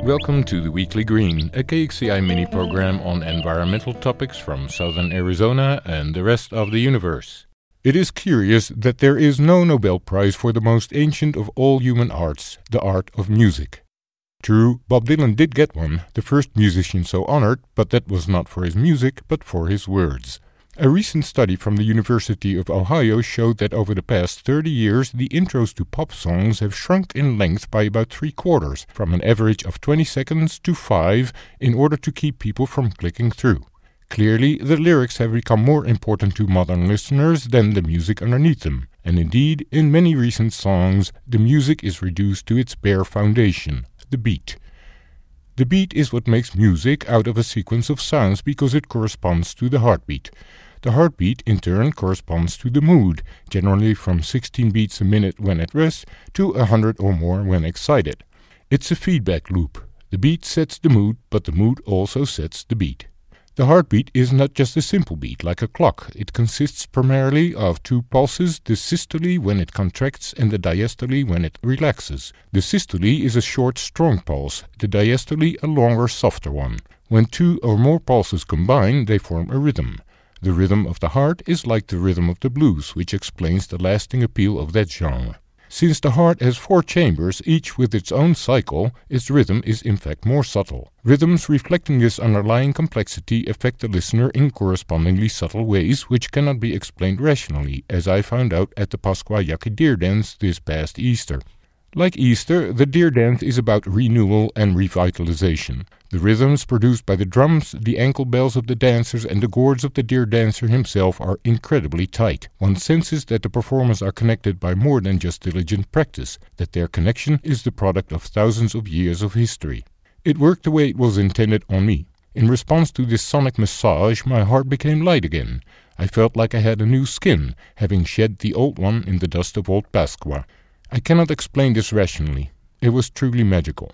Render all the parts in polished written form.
Welcome to the Weekly Green, a KXCI mini-program on environmental topics from southern Arizona and the rest of the universe. It is curious that there is no Nobel Prize for the most ancient of all human arts, the art of music. True, Bob Dylan did get one, the first musician so honored, but that was not for his music, but for his words. A recent study from the University of Ohio showed that over the past 30 years, the intros to pop songs have shrunk in length by about 3/4, from an average of 20 seconds to 5, in order to keep people from clicking through. Clearly, the lyrics have become more important to modern listeners than the music underneath them, and indeed, in many recent songs, the music is reduced to its bare foundation, the beat. The beat is what makes music out of a sequence of sounds because it corresponds to the heartbeat. The heartbeat, in turn, corresponds to the mood, generally from 16 beats a minute when at rest to 100 or more when excited. It's a feedback loop. The beat sets the mood, but the mood also sets the beat. The heartbeat is not just a simple beat like a clock. It consists primarily of two pulses, the systole when it contracts and the diastole when it relaxes. The systole is a short, strong pulse, the diastole a longer, softer one. When two or more pulses combine, they form a rhythm. The rhythm of the heart is like the rhythm of the blues, which explains the lasting appeal of that genre. Since the heart has 4 chambers, each with its own cycle, its rhythm is in fact more subtle. Rhythms reflecting this underlying complexity affect the listener in correspondingly subtle ways, which cannot be explained rationally, as I found out at the Pascua Yaqui Deer Dance this past Easter. Like Easter, the deer dance is about renewal and revitalization. The rhythms produced by the drums, the ankle bells of the dancers, and the gourds of the deer dancer himself are incredibly tight. One senses that the performers are connected by more than just diligent practice, that their connection is the product of thousands of years of history. It worked the way it was intended on me. In response to this sonic massage, my heart became light again. I felt like I had a new skin, having shed the old one in the dust of old Pascua. I cannot explain this rationally. It was truly magical.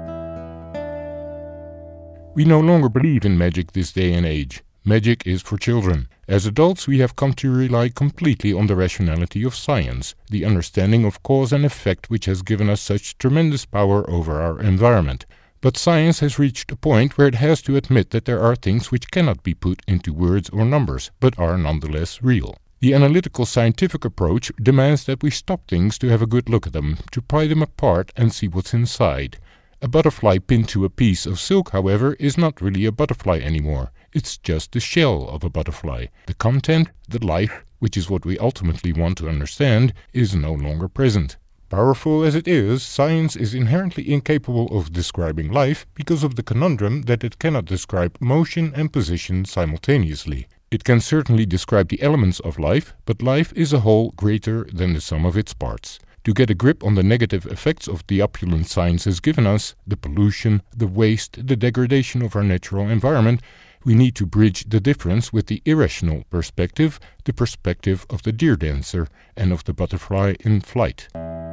We no longer believe in magic this day and age. Magic is for children. As adults, we have come to rely completely on the rationality of science, the understanding of cause and effect which has given us such tremendous power over our environment. But science has reached a point where it has to admit that there are things which cannot be put into words or numbers, but are nonetheless real. The analytical scientific approach demands that we stop things to have a good look at them, to pry them apart and see what's inside. A butterfly pinned to a piece of silk, however, is not really a butterfly anymore. It's just the shell of a butterfly. The content, the life, which is what we ultimately want to understand, is no longer present. Powerful as it is, science is inherently incapable of describing life because of the conundrum that it cannot describe motion and position simultaneously. It can certainly describe the elements of life, but life is a whole greater than the sum of its parts. To get a grip on the negative effects of the opulence science has given us, the pollution, the waste, the degradation of our natural environment, we need to bridge the difference with the irrational perspective, the perspective of the deer dancer and of the butterfly in flight.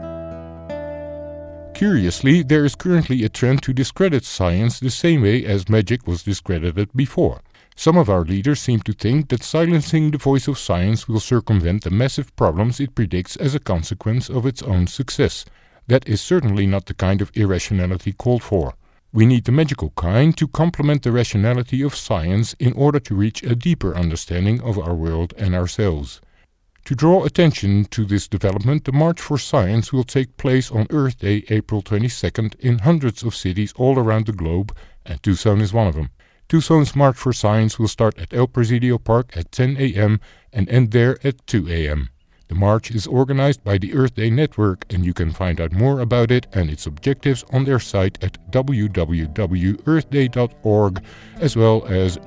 Curiously, there is currently a trend to discredit science the same way as magic was discredited before. Some of our leaders seem to think that silencing the voice of science will circumvent the massive problems it predicts as a consequence of its own success. That is certainly not the kind of irrationality called for. We need the magical kind to complement the rationality of science in order to reach a deeper understanding of our world and ourselves. To draw attention to this development, the March for Science will take place on Earth Day, April 22nd, in hundreds of cities all around the globe, and Tucson is one of them. Tucson's March for Science will start at El Presidio Park at 10 a.m. and end there at 2 a.m. The march is organized by the Earth Day Network, and you can find out more about it and its objectives on their site at www.earthday.org as well as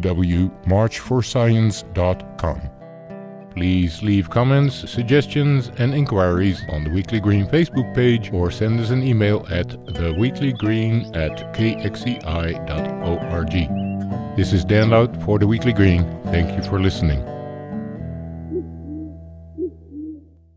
www.marchforscience.com. Please leave comments, suggestions and inquiries on the Weekly Green Facebook page or send us an email at theweeklygreen@kxci.org. This is Dan Lout for the Weekly Green. Thank you for listening.